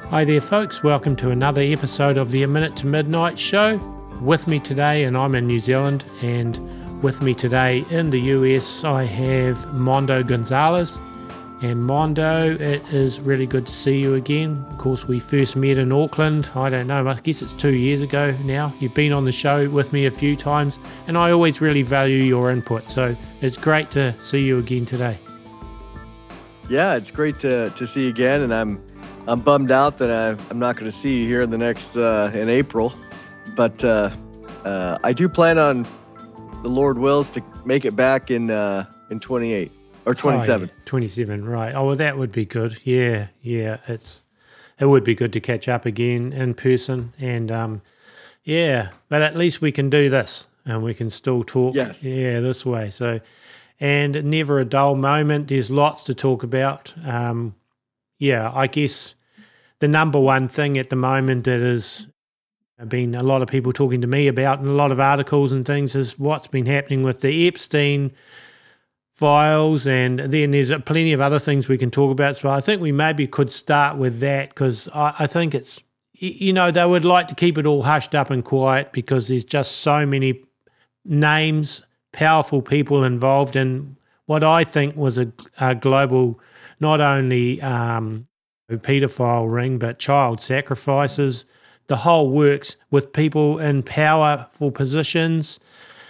Hi there, folks. Welcome to another episode of the A Minute to Midnight show. With me today, and I'm in New Zealand, and with me today in the US, I have Mondo Gonzalez. And Mondo, it is really good to see you again. Of course, we first met in Auckland. I don't know, I guess it's 2 years ago now. You've been on the show with me a few times, and I always really value your input. So it's great to see you again today. Yeah, it's great to see you again, and I'm bummed out that I'm not going to see you here in the next in April, but I do plan on, the Lord wills, to make it back in 28 or 27. 27, right? Oh, well, that would be good. Yeah, it would be good to catch up again in person, and but at least we can do this, and we can still talk. Yes. Yeah, this way. So, and never a dull moment. There's lots to talk about. I guess the number one thing at the moment that has been a lot of people talking to me about, and a lot of articles and things, is what's been happening with the Epstein files, and then there's plenty of other things we can talk about. So I think we maybe could start with that, because I think it's, they would like to keep it all hushed up and quiet because there's just so many names, powerful people involved in what I think was a global, not only paedophile ring, but child sacrifices, the whole works, with people in powerful positions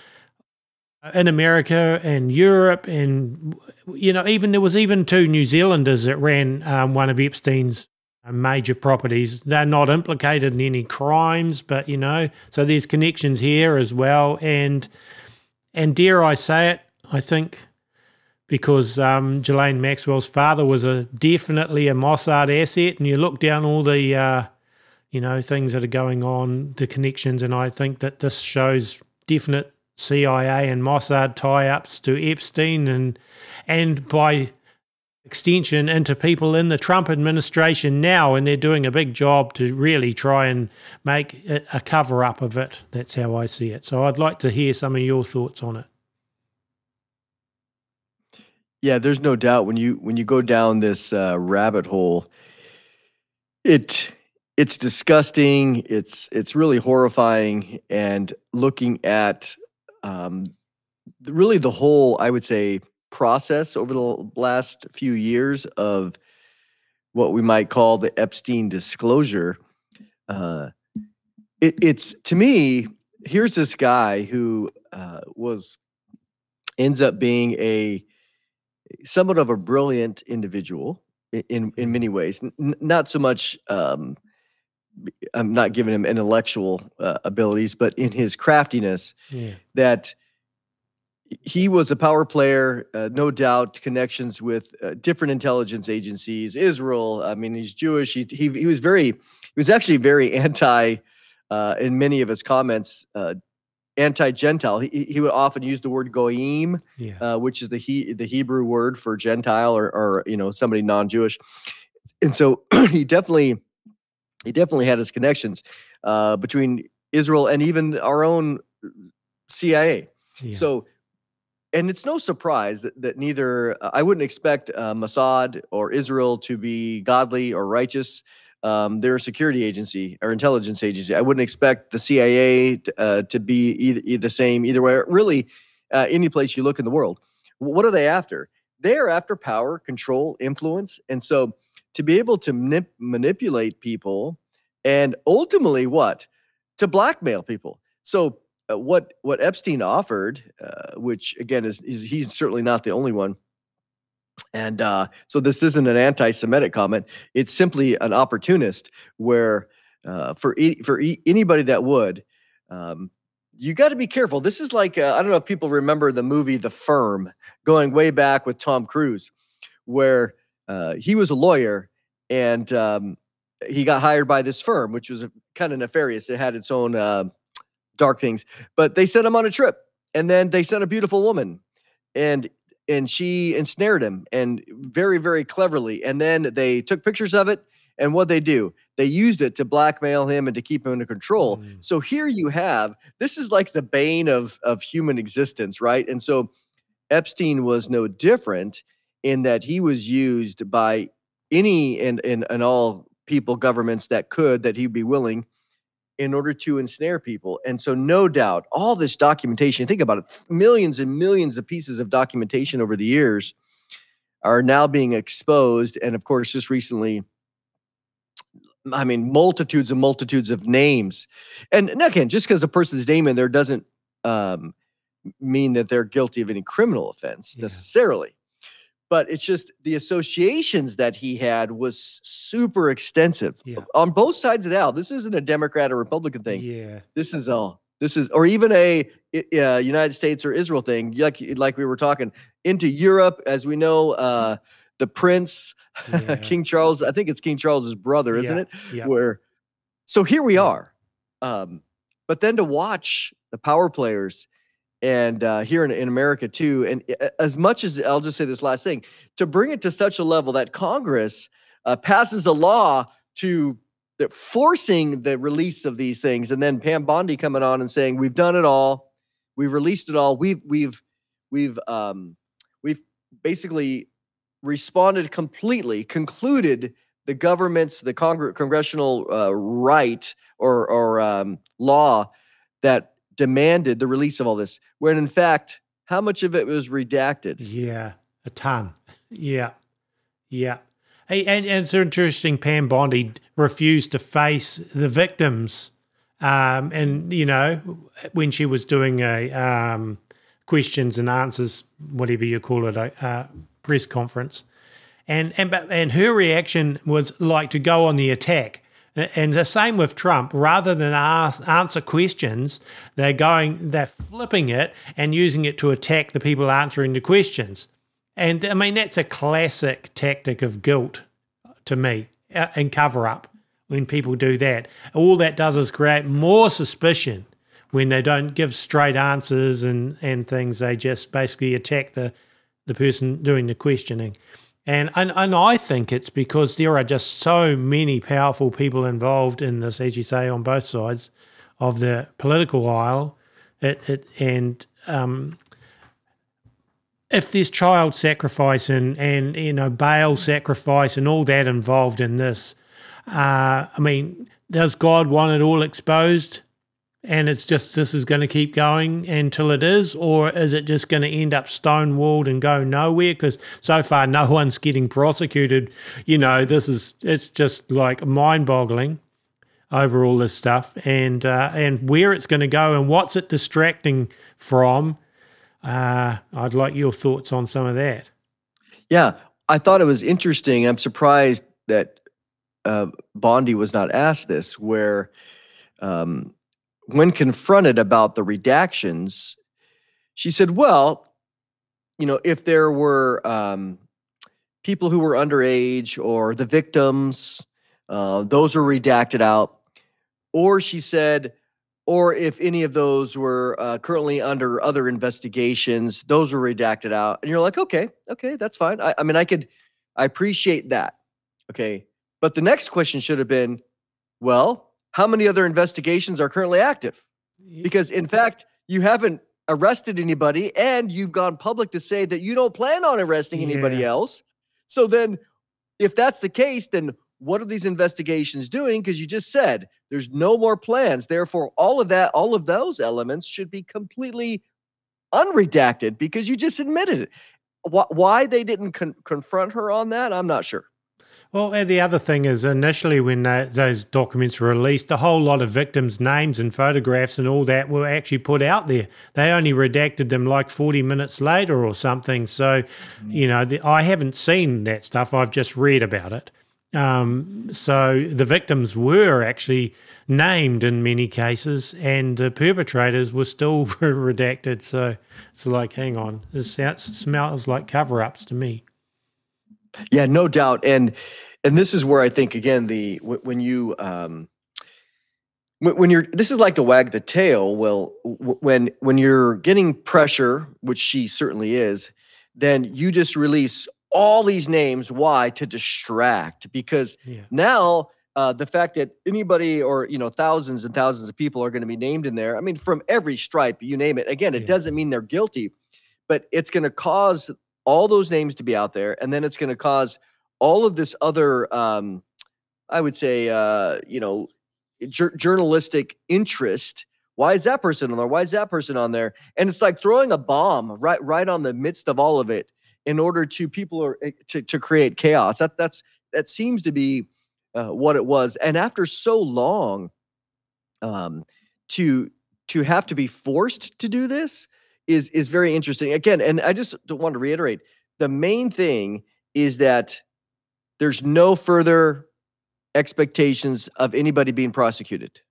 in America and Europe, and even there was even two New Zealanders that ran one of Epstein's major properties. They're not implicated in any crimes, but so there's connections here as well, and dare I say it, I think, because Ghislaine Maxwell's father was definitely a Mossad asset, and you look down all the things that are going on, the connections, and I think that this shows definite CIA and Mossad tie-ups to Epstein, and by extension into people in the Trump administration now, and they're doing a big job to really try and make it a cover-up of it. That's how I see it. So I'd like to hear some of your thoughts on it. Yeah, there's no doubt when you go down this rabbit hole, it's disgusting. It's really horrifying, and looking at really the whole, I would say, process over the last few years of what we might call the Epstein disclosure. It's, to me, here's this guy who ends up being somewhat of a brilliant individual in many ways. Not so much, I'm not giving him intellectual abilities, but in his craftiness, that he was a power player, no doubt, connections with different intelligence agencies, Israel. I mean, he's Jewish. He was actually very anti, in many of his comments, anti-Gentile. He would often use the word goyim, which is the Hebrew word for Gentile, or somebody non-Jewish. And so he definitely had his connections between Israel and even our own CIA. Yeah. So, and it's no surprise that neither, I wouldn't expect Mossad or Israel to be godly or righteous. They're a security agency or intelligence agency. I wouldn't expect the CIA to be either the same either way. Really, any place you look in the world. What are they after? They are after power, control, influence. And so to be able to manipulate people, and ultimately to blackmail people. So what Epstein offered, which again is he's certainly not the only one. And so this isn't an anti-Semitic comment. It's simply an opportunist where for anybody that would, you got to be careful. This is like, I don't know if people remember the movie The Firm, going way back with Tom Cruise, where he was a lawyer, and he got hired by this firm, which was kind of nefarious. It had its own dark things, but they sent him on a trip, and then they sent a beautiful woman, and she ensnared him, and very, very cleverly. And then they took pictures of it, and what they do, they used it to blackmail him and to keep him under control. So here you have, this is like the bane of human existence, right? And so Epstein was no different in that he was used by any and all people, governments that he'd be willing in order to ensnare people. And so no doubt all this documentation, think about it, millions and millions of pieces of documentation over the years are now being exposed. And of course, just recently, I mean, multitudes and multitudes of names. And again, just because a person's name in there doesn't mean that they're guilty of any criminal offense necessarily. But it's just the associations that he had was super extensive on both sides of the aisle. This isn't a Democrat or Republican thing. Yeah. This is, or even a United States or Israel thing, like we were talking, into Europe, as we know, the Prince, King Charles, I think it's King Charles's brother, isn't it? Yeah. So here we are. But then to watch the power players, and here in America too, and as much as, I'll just say this last thing, to bring it to such a level that Congress passes a law forcing the release of these things, and then Pam Bondi coming on and saying, "We've done it all, we've released it all, we've basically responded completely, concluded the government's, the congressional right or law that demanded the release of all this, when in fact, how much of it was redacted?" Yeah, a ton. Yeah. Hey, and it's interesting, Pam Bondi refused to face the victims. And, when she was doing a questions and answers, whatever you call it, a press conference. And her reaction was like to go on the attack. And the same with Trump. Rather than answer questions, they're flipping it and using it to attack the people answering the questions. And I mean, that's a classic tactic of guilt to me, and cover up when people do that. All that does is create more suspicion when they don't give straight answers and things. They just basically attack the person doing the questioning. And I think it's because there are just so many powerful people involved in this, as you say, on both sides of the political aisle. If there's child sacrifice and bail sacrifice and all that involved in this, I mean, does God want it all exposed? And it's just, this is going to keep going until it is, or is it just going to end up stonewalled and go nowhere? Because so far no one's getting prosecuted. It's just like mind-boggling over all this stuff, and where it's going to go and what's it distracting from. I'd like your thoughts on some of that. Yeah, I thought it was interesting. I'm surprised that Bondi was not asked this, where when confronted about the redactions, she said, well, if there were people who were underage or the victims, those were redacted out. Or she said, or if any of those were currently under other investigations, those were redacted out. And you're like, okay, that's fine. I mean, I appreciate that. Okay. But the next question should have been, well, how many other investigations are currently active? Because in fact, you haven't arrested anybody, and you've gone public to say that you don't plan on arresting anybody else. So then if that's the case, then what are these investigations doing? Because you just said there's no more plans. Therefore, all of those elements should be completely unredacted, because you just admitted it. Why they didn't confront her on that, I'm not sure. Well, and the other thing is, initially when those documents were released, a whole lot of victims' names and photographs and all that were actually put out there. They only redacted them like 40 minutes later or something. So, I haven't seen that stuff. I've just read about it. So the victims were actually named in many cases, and the perpetrators were still redacted. So it's like, hang on, this smells like cover-ups to me. Yeah, no doubt. And this is where I think, again, when you're, this is like the wag the tail. Well, when you're getting pressure, which she certainly is, then you just release all these names. Why? To distract, because now the fact that anybody or thousands and thousands of people are going to be named in there. I mean, from every stripe, you name it. Again, it doesn't mean they're guilty, but it's going to cause all those names to be out there, and then it's going to cause all of this other I would say, journalistic interest. Why is that person on there? Why is that person on there? And it's like throwing a bomb right on the midst of all of it in order to to create chaos. That seems to be what it was. And after so long, to have to be forced to do this is very interesting. Again, and I just want to reiterate, the main thing is that there's no further expectations of anybody being prosecuted.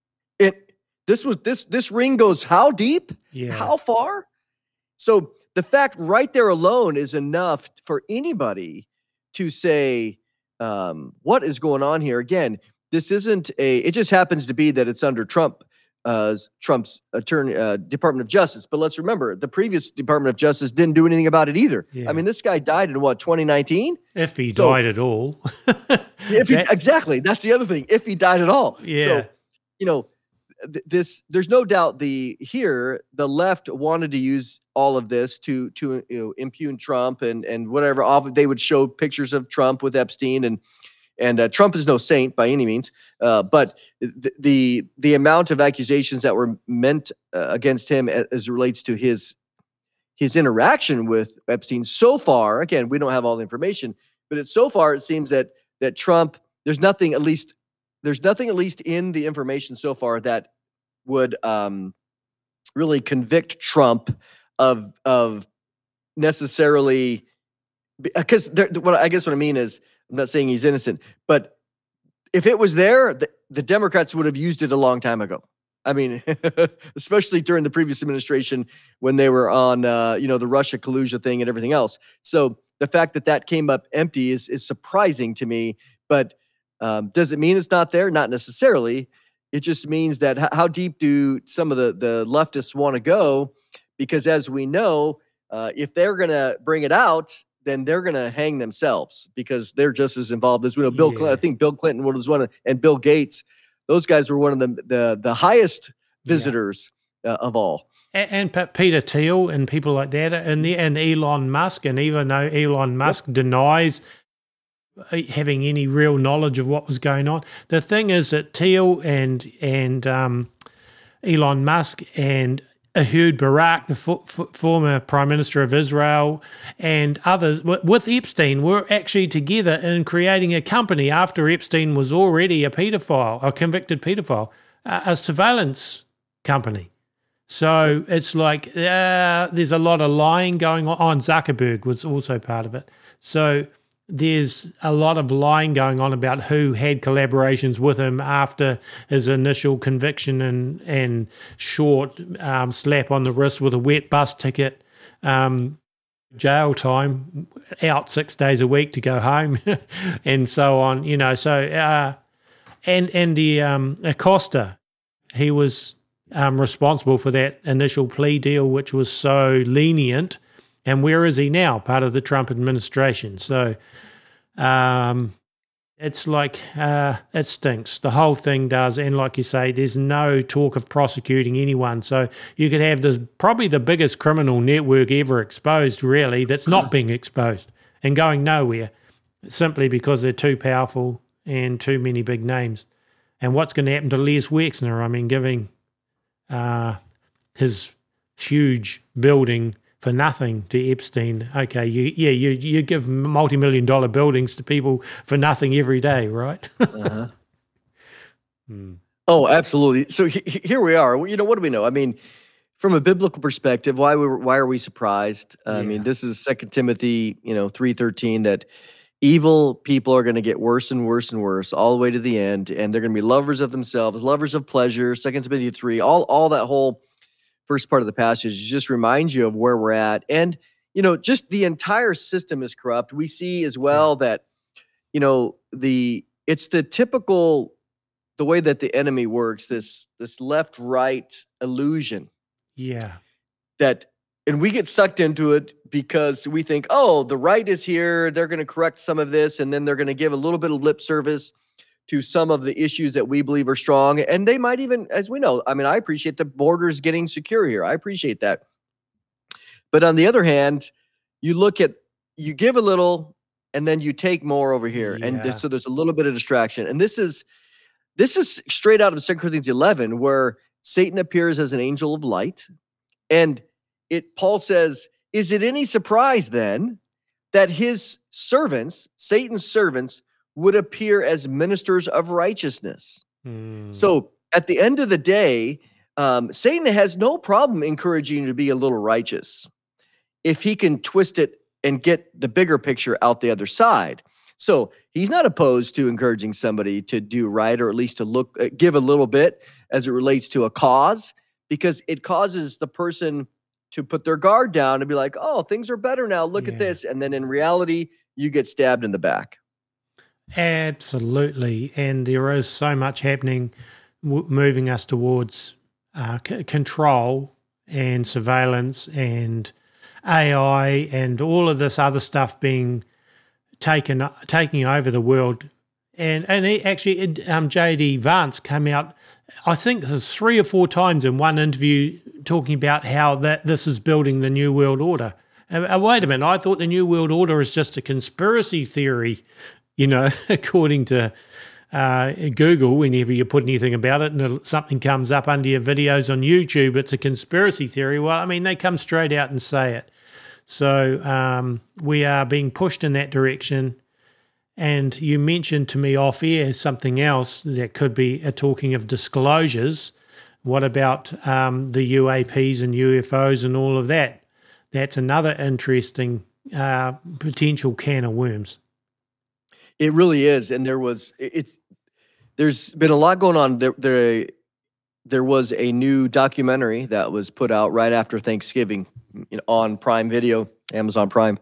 This ring goes how deep? Yeah. How far? So the fact right there alone is enough for anybody to say, what is going on here? Again, this isn't it just happens to be that it's under Trump's attorney, Department of Justice. But let's remember, the previous Department of Justice didn't do anything about it either. Yeah. I mean, this guy died in 2019? If he died at all. Exactly. That's the other thing. If he died at all. Yeah. So, there's no doubt the left wanted to use all of this to impugn Trump and whatever. They would show pictures of Trump with Epstein, and Trump is no saint by any means. But the amount of accusations that were meant against him as it relates to his interaction with Epstein so far, again, we don't have all the information, but so far it seems that Trump, there's nothing at least in the information so far that would really convict Trump of necessarily, because what I mean is, I'm not saying he's innocent, but if it was there, the Democrats would have used it a long time ago. I mean, especially during the previous administration when they were on, the Russia collusion thing and everything else. So the fact that came up empty is surprising to me. But does it mean it's not there? Not necessarily. It just means that how deep do some of the leftists want to go? Because as we know, if they're going to bring it out, then they're going to hang themselves because they're just as involved as we know. Bill Clinton, I think Bill Clinton was one of, and Bill Gates, those guys were one of the highest visitors of all. And Peter Thiel and people like that, and Elon Musk. And even though Elon Musk denies having any real knowledge of what was going on, the thing is that Thiel and Elon Musk and Ehud Barak, the former Prime Minister of Israel, and others with Epstein were actually together in creating a company after Epstein was already a convicted pedophile, a surveillance company. So it's like there's a lot of lying going on. Zuckerberg was also part of it. So there's a lot of lying going on about who had collaborations with him after his initial conviction and short slap on the wrist with a wet bus ticket, jail time, out 6 days a week to go home, and so on. So and the Acosta, he was responsible for that initial plea deal, which was so lenient. And where is he now? Part of the Trump administration. So it's like it stinks. The whole thing does. And like you say, there's no talk of prosecuting anyone. So you could have this probably the biggest criminal network ever exposed, really, that's not being exposed and going nowhere simply because they're too powerful and too many big names. And what's going to happen to Les Wexner? I mean, giving his huge building for nothing to Epstein. Okay, you give multi-million-dollar buildings to people for nothing every day, right? Uh-huh. Oh, absolutely. So here we are. What do we know? I mean, from a biblical perspective, why are we surprised? I mean, this is 2 Timothy, 3:13, that evil people are going to get worse and worse and worse all the way to the end, and they're going to be lovers of themselves, lovers of pleasure. 2 Timothy 3, all that whole first part of the passage just reminds you of where we're at. And, just the entire system is corrupt. We see as well that, it's the typical, the way that the enemy works, this left-right illusion. Yeah. And we get sucked into it because we think, oh, the right is here. They're going to correct some of this. And then they're going to give a little bit of lip service to some of the issues that we believe are strong. And they might even, as we know, I mean, I appreciate the borders getting secure here. I appreciate that. But on the other hand, you give a little and then you take more over here. And so there's a little bit of distraction. And this is straight out of 2 Corinthians 11, where Satan appears as an angel of light. And Paul says, is it any surprise then that his servants, Satan's servants, would appear as ministers of righteousness? So at the end of the day, Satan has no problem encouraging you to be a little righteous if he can twist it and get the bigger picture out the other side. So he's not opposed to encouraging somebody to do right, or at least to give a little bit as it relates to a cause, because it causes the person to put their guard down and be like, oh, things are better now. Look at this. And then in reality, you get stabbed in the back. Absolutely. And there is so much happening, moving us towards control and surveillance and AI and all of this other stuff being taking over the world. And actually, J.D. Vance came out, I think this is 3 or 4 times in one interview, talking about how this is building the New World Order. Wait a minute, I thought the New World Order is just a conspiracy theory, according to Google. Whenever you put anything about it and something comes up under your videos on YouTube, it's a conspiracy theory. Well, I mean, they come straight out and say it. So we are being pushed in that direction. And you mentioned to me off air something else that could be talking of disclosures. What about the UAPs and UFOs and all of that? That's another interesting potential can of worms. It really is. And there's been a lot going on. There was a new documentary that was put out right after Thanksgiving on Prime Video, Amazon Prime,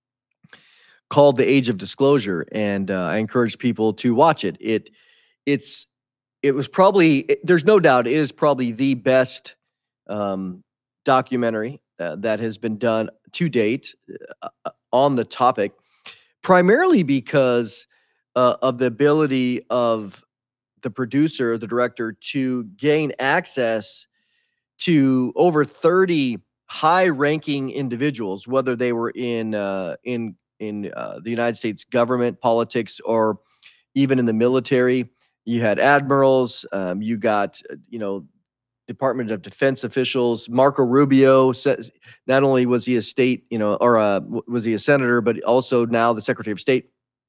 called The Age of Disclosure. And I encourage people to watch it. It was probably, there's no doubt, it is probably the best documentary that has been done to date on the topic, primarily because of the ability of the producer, the director, to gain access to over 30 high-ranking individuals, whether they were in the United States government, politics, or even in the military. You had admirals, you got, Department of Defense officials. Marco Rubio says not only was he a state, was he a senator, but also now the Secretary of State.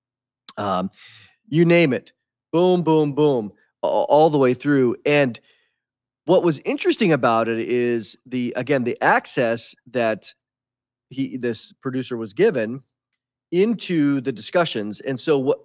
You name it, boom, boom, boom, all the way through. And what was interesting about it is the access that this producer was given into the discussions. And so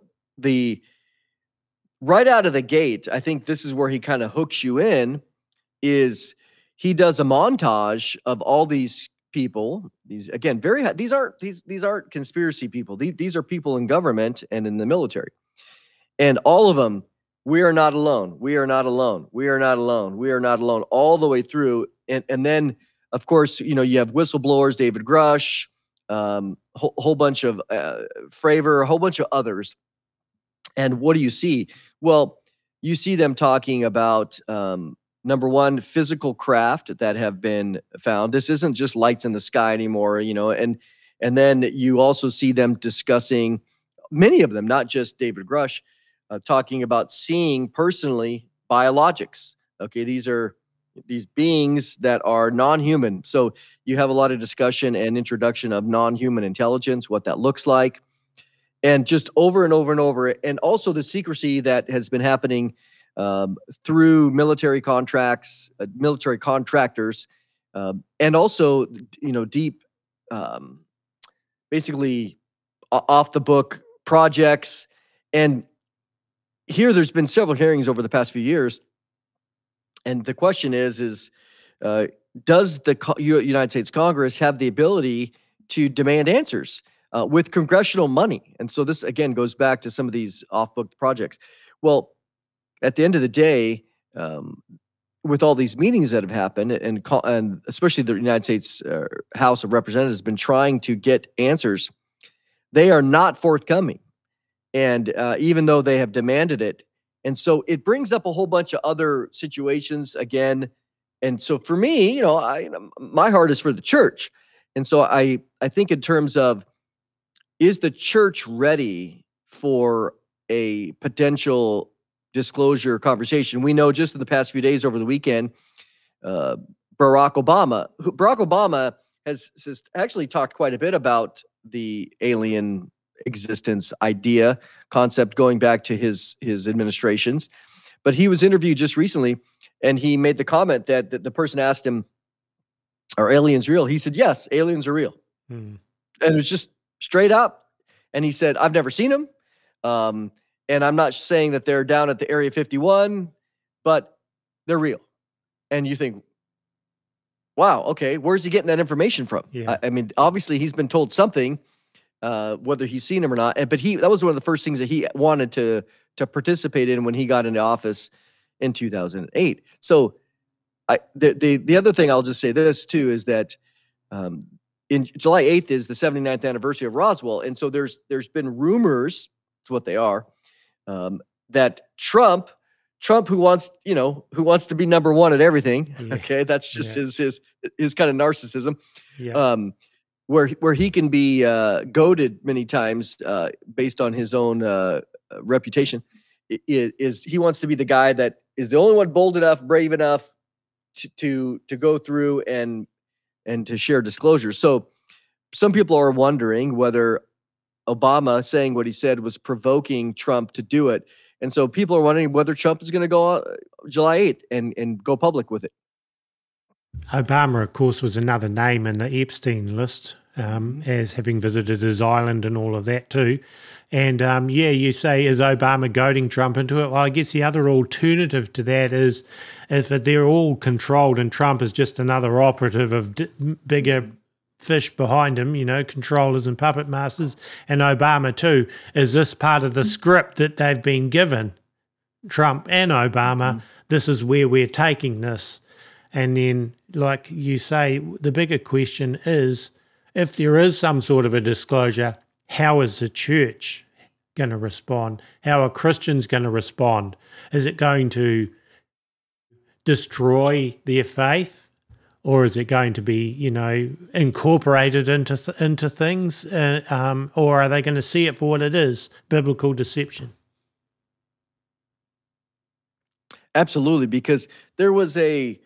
right out of the gate, I think this is where he kind of hooks you in, is he does a montage of all these people. These aren't conspiracy people. These are people in government and in the military. And all of them, we are not alone. We are not alone. We are not alone. We are not alone, all the way through. And then, of course, you have whistleblowers, David Grush, whole bunch of Fravor, a whole bunch of others. And what do you see? Well, you see them talking about, number one, physical craft that have been found. This isn't just lights in the sky anymore, and then you also see them discussing, many of them, not just David Grush, talking about seeing personally biologics. Okay, these are these beings that are non-human. So you have a lot of discussion and introduction of non-human intelligence, what that looks like, and just over and over and over. And also the secrecy that has been happening through military contracts, military contractors, and also, deep, basically off the book projects. And here there's been several hearings over the past few years. And the question is does the United States Congress have the ability to demand answers with congressional money? And so this, again, goes back to some of these off-book projects. Well, at the end of the day, with all these meetings that have happened, and especially the United States House of Representatives has been trying to get answers, they are not forthcoming. And even though they have demanded it. And so it brings up a whole bunch of other situations again. And so for me, my heart is for the church. And so I think in terms of is the church ready for a potential disclosure conversation? We know just in the past few days over the weekend, Barack Obama has actually talked quite a bit about the alien existence concept going back to his administrations. But he was interviewed just recently, and he made the comment that the person asked him, "Are aliens real?" He said, "Yes, aliens are real." And it was just straight up. And he said, "I've never seen them. And I'm not saying that they're down at the Area 51, but they're real." And you think, wow, okay, where's he getting that information from? Yeah. I mean, obviously he's been told something, whether he's seen him or not. But that was one of the first things that he wanted to participate in when he got into office in 2008. So the other thing I'll just say this too is that in July 8th is the 79th anniversary of Roswell. And so there's been rumors, it's what they are, that Trump who wants to be number one at everything. Yeah. Okay. That's just his kind of narcissism. Yeah. Where he can be goaded many times based on his own reputation, is he wants to be the guy that is the only one bold enough, brave enough to go through and to share disclosure. So some people are wondering whether Obama saying what he said was provoking Trump to do it. And so people are wondering whether Trump is going to go July 8th and go public with it. Obama, of course, was another name in the Epstein list, as having visited his island and all of that too. And you say, is Obama goading Trump into it? Well, I guess the other alternative to that is if they're all controlled and Trump is just another operative of bigger fish behind him, controllers and puppet masters, and Obama too. Is this part of the script that they've been given, Trump and Obama? This is where we're taking this. And then, like you say, the bigger question is, if there is some sort of a disclosure, how is the church going to respond? How are Christians going to respond? Is it going to destroy their faith? Or is it going to be, incorporated into things? Or are they going to see it for what it is, biblical deception? Absolutely, because there was a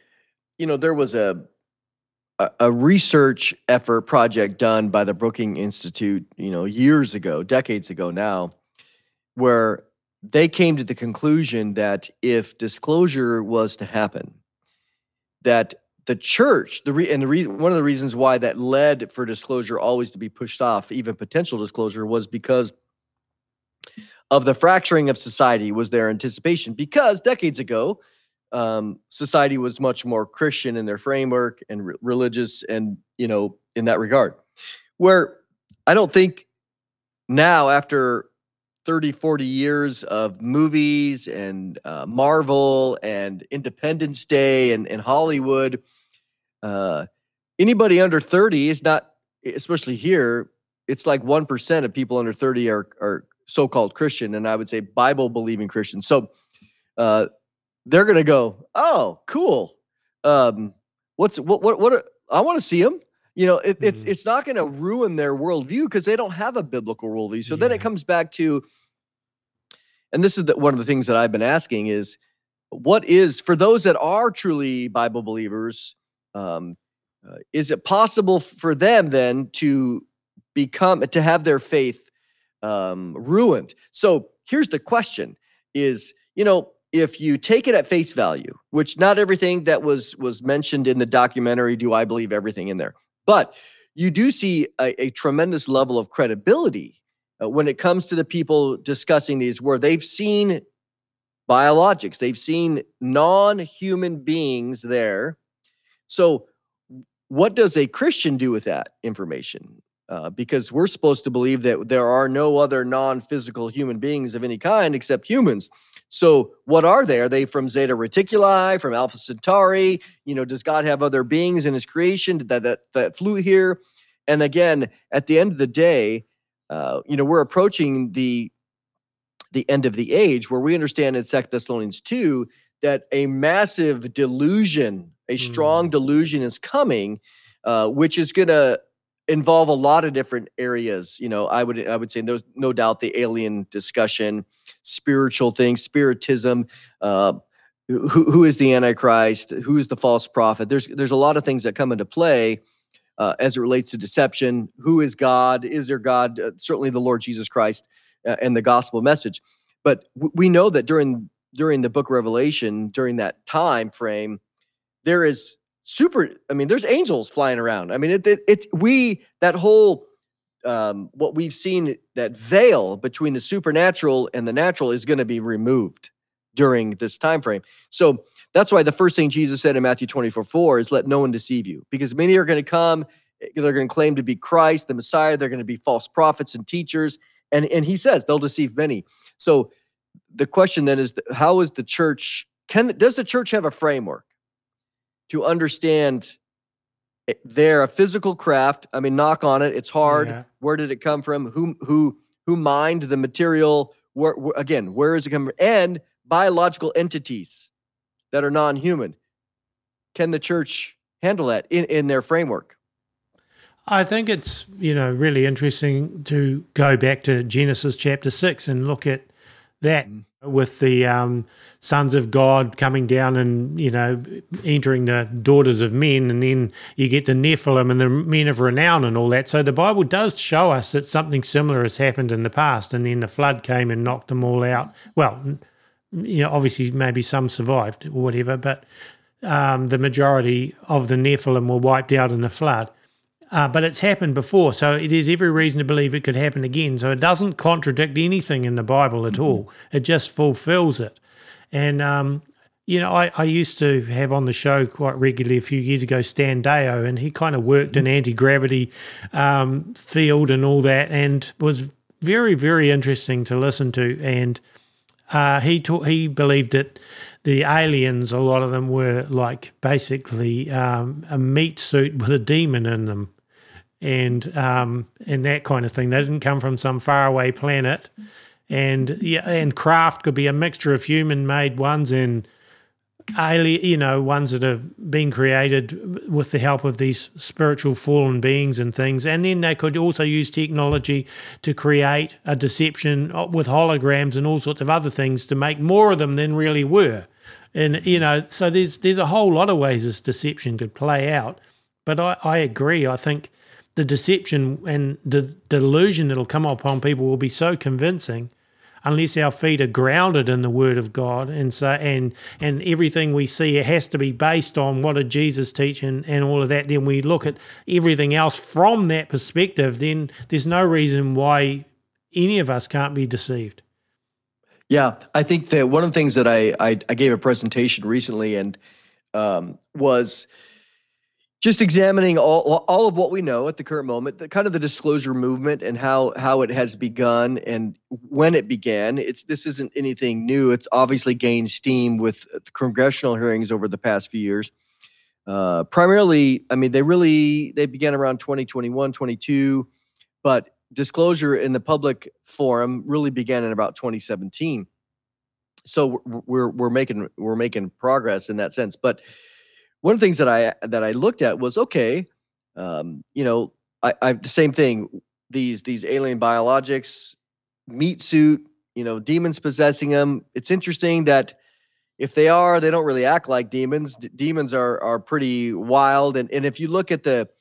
research effort project done by the Brookings Institute, years ago, decades ago now, where they came to the conclusion that if disclosure was to happen, that the church, one of the reasons why that led for disclosure always to be pushed off, even potential disclosure, was because of the fracturing of society was their anticipation. Because decades ago, society was much more Christian in their framework and religious, and in that regard. Where I don't think now, after 30, 40 years of movies and Marvel and Independence Day and Hollywood, anybody under 30 is not, especially here, it's like 1% of people under 30 are so-called Christian, and I would say Bible-believing Christians. So they're going to go, oh, cool. What? I want to see them. It's not going to ruin their worldview because they don't have a biblical worldview. So then it comes back to, and this is one of the things that I've been asking is, what is, for those that are truly Bible believers, is it possible for them then to have their faith ruined? So here's the question is, if you take it at face value, which not everything that was mentioned in the documentary, do I believe everything in there, but you do see a tremendous level of credibility when it comes to the people discussing these, where they've seen biologics, they've seen non-human beings there. So what does a Christian do with that information? Because we're supposed to believe that there are no other non-physical human beings of any kind except humans. So what are they? Are they from Zeta Reticuli, from Alpha Centauri? Does God have other beings in his creation that flew here? And again, at the end of the day, we're approaching the end of the age, where we understand in 2 Thessalonians 2 that a massive delusion, a strong delusion is coming, which is going to involve a lot of different areas. I would say there's no doubt the alien discussion, spiritual things, spiritism, who is the Antichrist, who is the false prophet. There's a lot of things that come into play as it relates to deception. Who is God? Is there God? Certainly the Lord Jesus Christ and the gospel message. But we know that during the book of Revelation, during that time frame, there is there's angels flying around. I mean, that whole what we've seen, that veil between the supernatural and the natural is going to be removed during this time frame. So that's why the first thing Jesus said in Matthew 24:4 is, let no one deceive you, because many are going to come, they're going to claim to be Christ, the Messiah, they're going to be false prophets and teachers, and he says they'll deceive many. So the question then is, how is the church, does the church have a framework to understand they're a physical craft? I mean, knock on it, it's hard. Yeah. Where did it come from? Who mined the material? Where is it coming from? And biological entities that are non-human. Can the church handle that in their framework? I think it's, really interesting to go back to Genesis chapter 6 and look at that with the sons of God coming down and, entering the daughters of men, and then you get the Nephilim and the men of renown and all that. So the Bible does show us that something similar has happened in the past, and then the flood came and knocked them all out. Well, obviously maybe some survived or whatever, but the majority of the Nephilim were wiped out in the flood. But it's happened before, so there's every reason to believe it could happen again. So it doesn't contradict anything in the Bible at all. It just fulfills it. And, I used to have on the show quite regularly a few years ago Stan Deyo, and he kind of worked in anti-gravity field and all that, and was very, very interesting to listen to. And he believed that the aliens, a lot of them were like basically a meat suit with a demon in them. And that kind of thing. They didn't come from some faraway planet, and craft could be a mixture of human-made ones and alien, ones that have been created with the help of these spiritual fallen beings and things. And then they could also use technology to create a deception with holograms and all sorts of other things to make more of them than really were. And so there's a whole lot of ways this deception could play out. But I agree. I think the deception and the delusion that'll come upon people will be so convincing, unless our feet are grounded in the Word of God, and everything we see, it has to be based on what did Jesus teach and all of that. Then we look at everything else from that perspective. Then there's no reason why any of us can't be deceived. Yeah, I think that one of the things that I gave a presentation recently and was just examining all of what we know at the current moment, the disclosure movement and how it has begun and when it began. This isn't anything new. It's obviously gained steam with the congressional hearings over the past few years. Primarily, I mean, they began around 2021, 22, but disclosure in the public forum really began in about 2017. So we're making progress in that sense. But one of the things that I looked at was, okay, I the same thing. These alien biologics, meat suit, demons possessing them. It's interesting that if they don't really act like demons. Demons are pretty wild, and if you look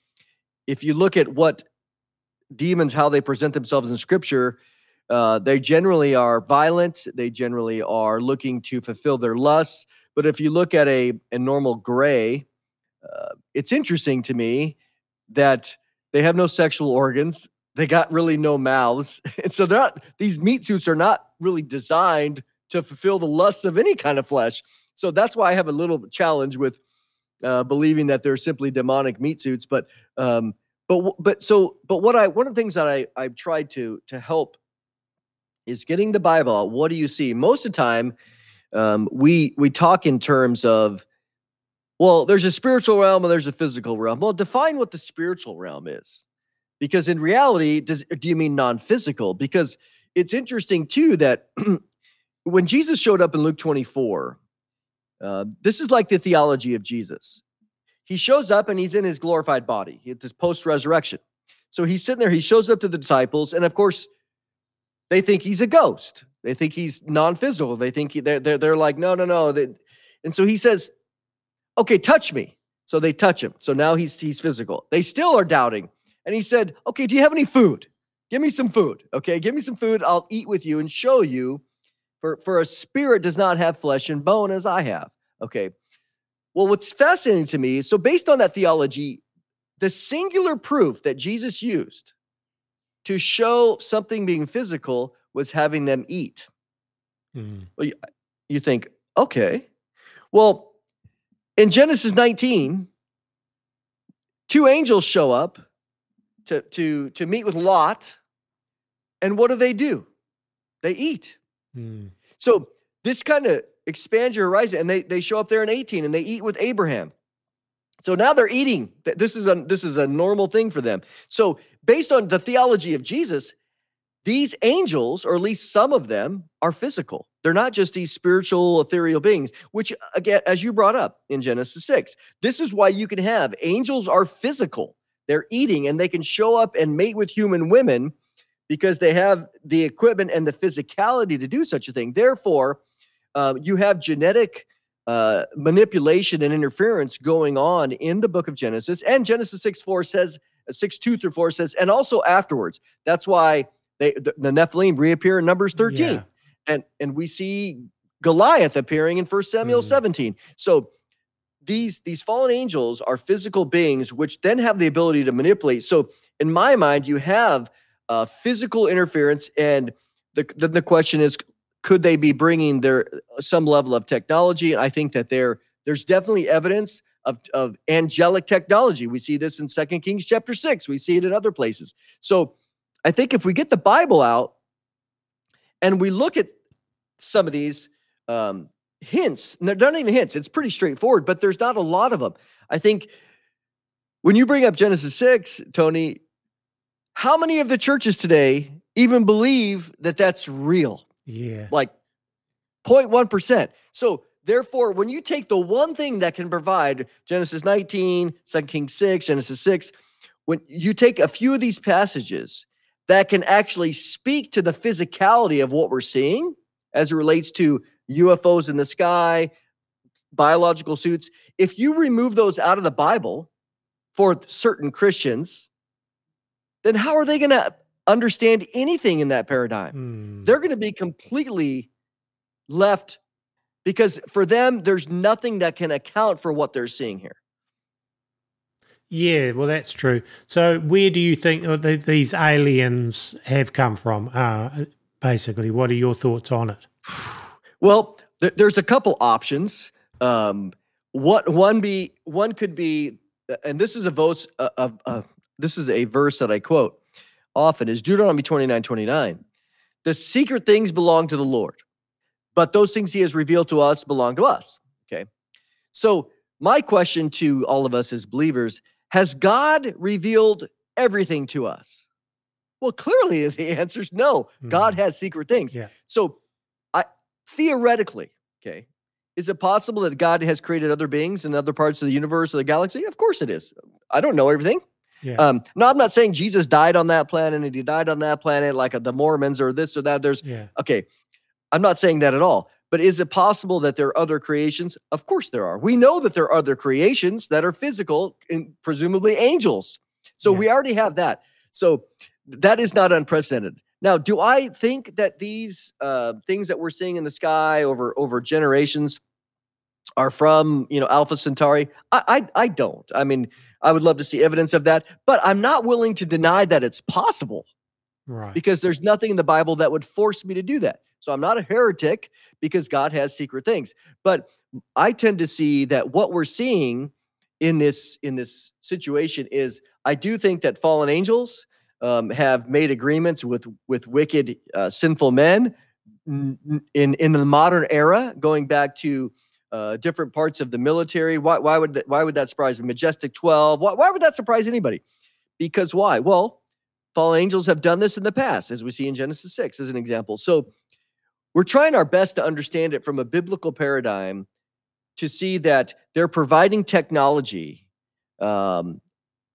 at what demons, how they present themselves in Scripture, they generally are violent. They generally are looking to fulfill their lusts. But if you look at a normal gray, it's interesting to me that they have no sexual organs. They got really no mouths. And so these meat suits are not really designed to fulfill the lusts of any kind of flesh. So that's why I have a little challenge with believing that they're simply demonic meat suits. But one of the things that I've tried to help is getting the Bible out. What do you see? Most of the time, we talk in terms of, well, there's a spiritual realm and there's a physical realm. Well, define what the spiritual realm is, because in reality, do you mean non-physical? Because it's interesting too that when Jesus showed up in Luke 24, this is like the theology of Jesus. He shows up and he's in his glorified body. He had this post-resurrection. So he's sitting there, he shows up to the disciples, and of course, they think he's a ghost. They think he's non-physical. They think they're like, no. And so he says, okay, touch me. So they touch him. So now he's physical. They still are doubting. And he said, okay, do you have any food? Give me some food. Okay, give me some food. I'll eat with you and show you. For a spirit does not have flesh and bone as I have. Okay. Well, what's fascinating to me is, so based on that theology, the singular proof that Jesus used to show something being physical was having them eat. Well, you think, okay, well, in Genesis 19, two angels show up to meet with Lot, and what do? They eat. So this kind of expands your horizon, and they show up there in 18, and they eat with Abraham. So now they're eating. This is a normal thing for them. So based on the theology of Jesus, these angels, or at least some of them, are physical. They're not just these spiritual, ethereal beings, which, again, as you brought up in Genesis 6, this is why you can have angels are physical. They're eating, and they can show up and mate with human women because they have the equipment and the physicality to do such a thing. Therefore, you have genetic manipulation and interference going on in the book of Genesis. And Genesis 6:2 through 4 says, and also afterwards. That's why the Nephilim reappear in Numbers 13. Yeah. And we see Goliath appearing in 1 Samuel 17. So these fallen angels are physical beings, which then have the ability to manipulate. So in my mind, you have physical interference, and the question is, could they be bringing some level of technology? And I think that there's definitely evidence of angelic technology. We see this in 2 Kings chapter 6. We see it in other places. So I think if we get the Bible out and we look at some of these hints, and they're not even hints, it's pretty straightforward, but there's not a lot of them. I think when you bring up Genesis 6, Tony, how many of the churches today even believe that that's real? Yeah. Like 0.1%. So therefore, when you take the one thing that can provide Genesis 19, 2 Kings 6, Genesis 6, when you take a few of these passages that can actually speak to the physicality of what we're seeing as it relates to UFOs in the sky, biological suits, if you remove those out of the Bible for certain Christians, then how are they going to understand anything in that paradigm? They're going to be completely left, because for them, there's nothing that can account for what they're seeing here. Yeah, well, that's true. So where do you think these aliens have come from, basically? What are your thoughts on it? Well, there's a couple options. One could be, and this is a verse that I quote often, is Deuteronomy 29:29. The secret things belong to the Lord, but those things he has revealed to us belong to us. Okay. So my question to all of us as believers, has God revealed everything to us? Well, clearly the answer is no. God has secret things. Yeah. So theoretically, okay, is it possible that God has created other beings in other parts of the universe or the galaxy? Of course it is. I don't know everything. Yeah. No, I'm not saying Jesus died on that planet and he died on that planet like the Mormons or this or that. Okay, I'm not saying that at all. But is it possible that there are other creations? Of course there are. We know that there are other creations that are physical, and presumably angels. So we already have that. So that is not unprecedented. Now, do I think that these things that we're seeing in the sky over generations are from, Alpha Centauri? I don't. I mean, I would love to see evidence of that, but I'm not willing to deny that it's possible. Right. Because there's nothing in the Bible that would force me to do that. So I'm not a heretic because God has secret things. But I tend to see that what we're seeing in this situation is, I do think that fallen angels have made agreements with wicked, sinful men in the modern era, going back to different parts of the military. Why would that surprise me? Majestic 12. Why would that surprise anybody? Because why? Well, fallen angels have done this in the past, as we see in Genesis 6 as an example. So we're trying our best to understand it from a biblical paradigm, to see that they're providing technology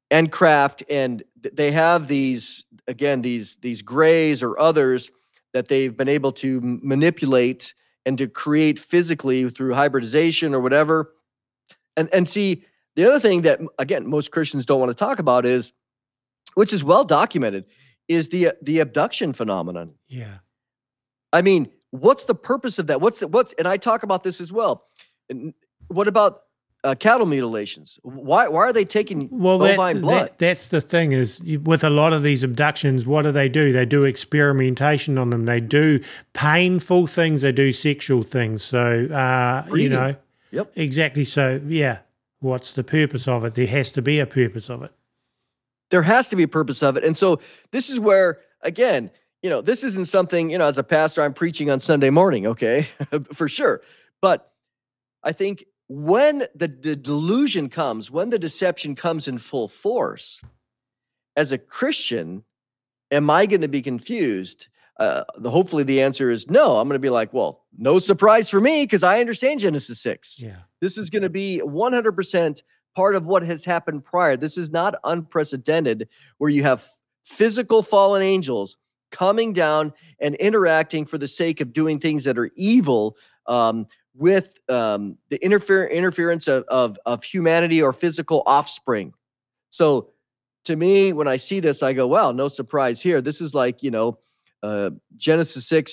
and craft, and they have these grays or others that they've been able to manipulate and to create physically through hybridization or whatever. And see, the other thing that, again, most Christians don't want to talk about is, which is well documented, is the abduction phenomenon. Yeah. I mean, what's the purpose of that? And I talk about this as well. And what about cattle mutilations? Why are they taking bovine blood? That's the thing is, with a lot of these abductions, what do? They do experimentation on them. They do painful things. They do sexual things. So, Yep. Exactly. So, yeah, what's the purpose of it? There has to be a purpose of it. There has to be a purpose of it. And so this is where, again, this isn't something, as a pastor, I'm preaching on Sunday morning, okay, for sure. But I think when the delusion comes, when the deception comes in full force, as a Christian, am I going to be confused? Hopefully the answer is no. I'm going to be like, well, no surprise for me, because I understand Genesis 6. Yeah. This is going to be 100% part of what has happened prior. This is not unprecedented, where you have physical fallen angels coming down and interacting for the sake of doing things that are evil, with the interference of humanity or physical offspring. So to me, when I see this, I go, wow, no surprise here. This is like, Genesis 6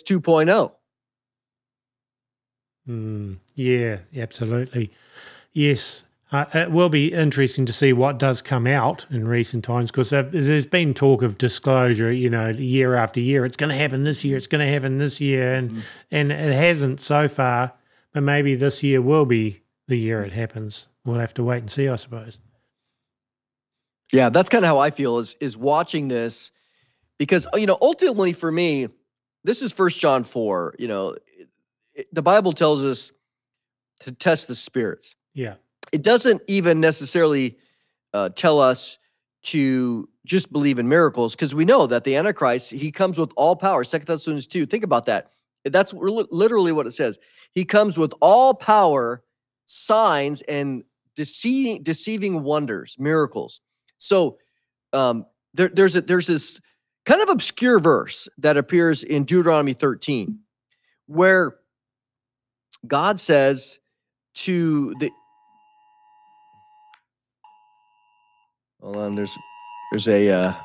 2.0. Yeah, absolutely. Yes. It will be interesting to see what does come out in recent times, because there's been talk of disclosure, year after year. It's going to happen this year. It's going to happen this year. And it hasn't so far, but maybe this year will be the year it happens. We'll have to wait and see, I suppose. Yeah, that's kind of how I feel is watching this, because, ultimately for me, this is 1 John 4. The Bible tells us to test the spirits. Yeah. It doesn't even necessarily tell us to just believe in miracles, because we know that the Antichrist, he comes with all power. 2 Thessalonians 2, think about that. That's literally what it says. He comes with all power, signs, and deceiving wonders, miracles. So there's this kind of obscure verse that appears in Deuteronomy 13, where God says to the... Hold on, there's a...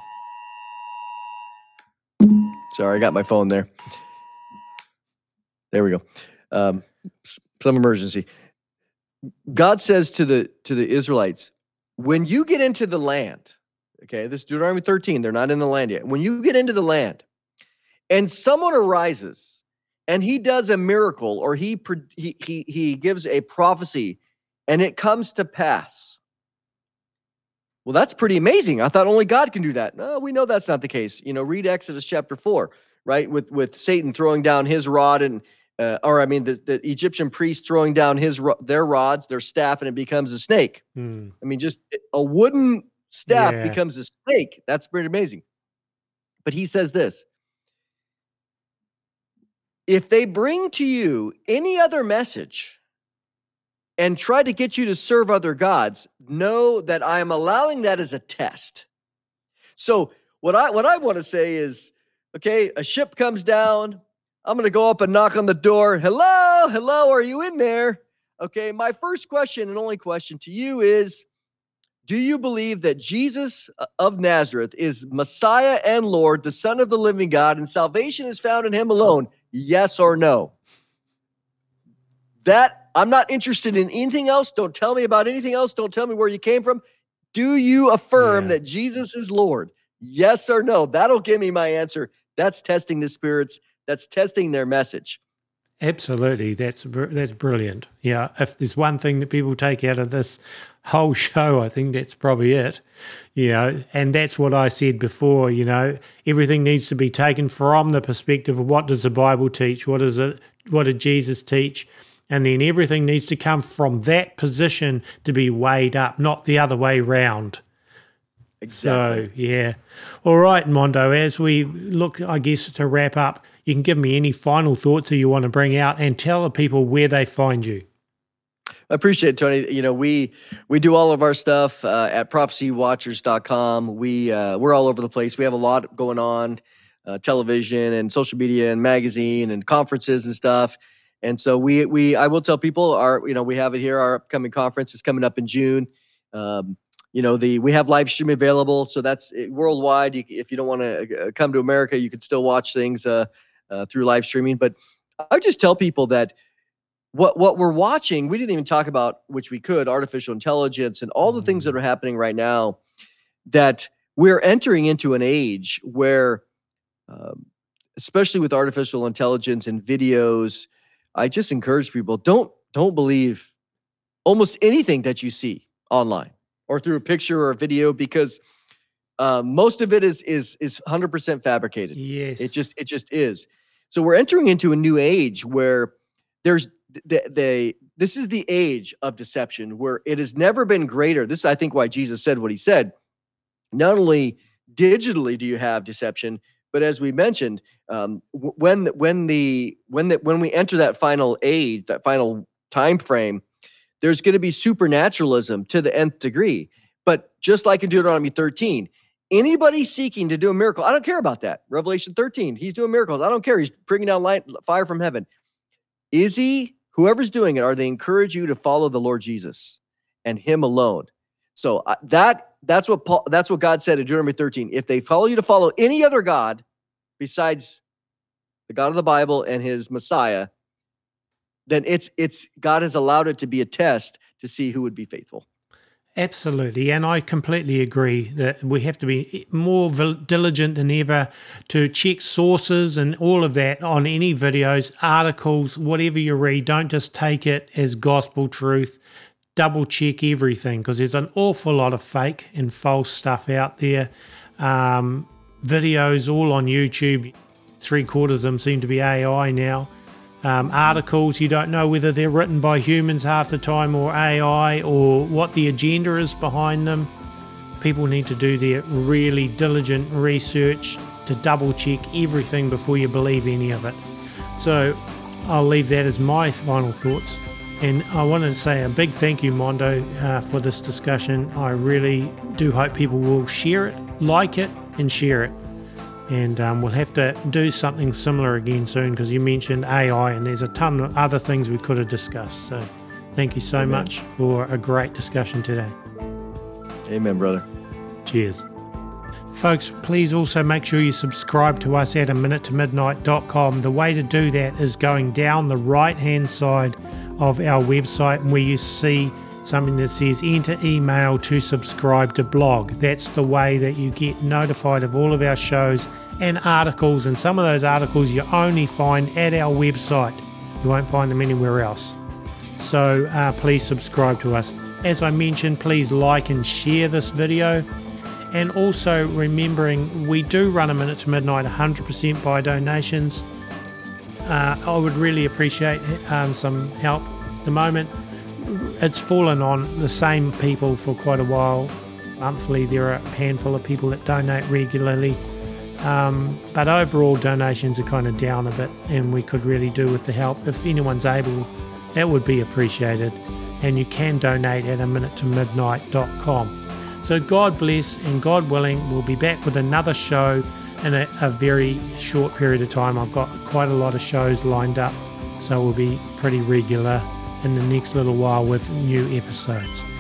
Sorry, I got my phone there. There we go. Some emergency. God says to the Israelites, when you get into the land, okay, this is Deuteronomy 13, they're not in the land yet. When you get into the land and someone arises and he does a miracle, or he gives a prophecy and it comes to pass, well, that's pretty amazing. I thought only God can do that. No, we know that's not the case. Read Exodus chapter 4, right? With Satan throwing down his rod and the Egyptian priest throwing down their rods, their staff, and it becomes a snake. Just a wooden staff becomes a snake. That's pretty amazing. But he says this: if they bring to you any other message and try to get you to serve other gods, know that I am allowing that as a test. So what I want to say is, okay, a ship comes down. I'm going to go up and knock on the door. Hello, are you in there? Okay, my first question and only question to you is, do you believe that Jesus of Nazareth is Messiah and Lord, the Son of the living God, and salvation is found in him alone? Yes or no? I'm not interested in anything else. Don't tell me about anything else. Don't tell me where you came from. Do you affirm that Jesus is Lord? Yes or no? That'll give me my answer. That's testing the spirits. That's testing their message. Absolutely. That's brilliant. Yeah. If there's one thing that people take out of this whole show, I think that's probably it. And that's what I said before, everything needs to be taken from the perspective of what does the Bible teach? What did Jesus teach? And then everything needs to come from that position to be weighed up, not the other way round. Exactly. So, yeah. All right, Mondo, as we look, I guess, to wrap up, you can give me any final thoughts that you want to bring out and tell the people where they find you. I appreciate it, Tony. You know, we do all of our stuff at prophecywatchers.com. We're all over the place. We have a lot going on, television and social media and magazine and conferences and stuff. And so I will tell people we have it here. Our upcoming conference is coming up in June. We have live stream available, so that's worldwide. If you don't want to come to America, you can still watch things through live streaming. But I just tell people that what we're watching, we didn't even talk about, which we could, artificial intelligence and all the things that are happening right now, that we're entering into an age where, especially with artificial intelligence and videos, I just encourage people, don't believe almost anything that you see online or through a picture or a video, because most of it is 100% fabricated. Yes. It just is. So we're entering into a new age where there's this is the age of deception, where it has never been greater. This is, I think, why Jesus said what he said. Not only digitally do you have deception, but as we mentioned, when we enter that final age, that final time frame, there's going to be supernaturalism to the nth degree. But just like in Deuteronomy 13, anybody seeking to do a miracle, I don't care about that. Revelation 13, he's doing miracles. I don't care. He's bringing down fire from heaven. Is he? Whoever's doing it, are they encourage you to follow the Lord Jesus and him alone? So that's what God said in Deuteronomy 13. If they follow you to follow any other God besides the God of the Bible and his Messiah, then it's God has allowed it to be a test to see who would be faithful. Absolutely, and I completely agree that we have to be more diligent than ever to check sources and all of that on any videos, articles, whatever you read. Don't just take it as gospel truth. Double check everything, because there's an awful lot of fake and false stuff out there. Videos all on YouTube, 3/4 of them seem to be AI now. Articles, you don't know whether they're written by humans half the time or AI, or what the agenda is behind them. People need to do their really diligent research to double check everything before you believe any of it. So I'll leave that as my final thoughts. And I want to say a big thank you, Mondo, for this discussion. I really do hope people will share it, like it, and share it. And we'll have to do something similar again soon, because you mentioned AI and there's a ton of other things we could have discussed. So thank you so much for a great discussion today. Amen, brother. Cheers. Folks, please also make sure you subscribe to us at aminutetomidnight.com. The way to do that is going down the right-hand side of our website, where you see something that says enter email to subscribe to blog. That's the way that you get notified of all of our shows and articles, and some of those articles you only find at our website. You won't find them anywhere else. So please subscribe to us. As I mentioned, please like and share this video. And also remembering, we do run A Minute to Midnight 100% by donations. I would really appreciate some help. At the moment, it's fallen on the same people for quite a while. Monthly, there are a handful of people that donate regularly. But overall, donations are kind of down a bit, and we could really do with the help. If anyone's able, that would be appreciated. And you can donate at aminutetomidnight.com. So God bless, and God willing, we'll be back with another show in a very short period of time. I've got quite a lot of shows lined up, so we'll be pretty regular in the next little while with new episodes.